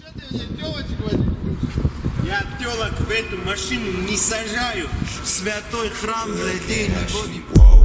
Я телок в эту машину не сажаю. В святой храм для денег.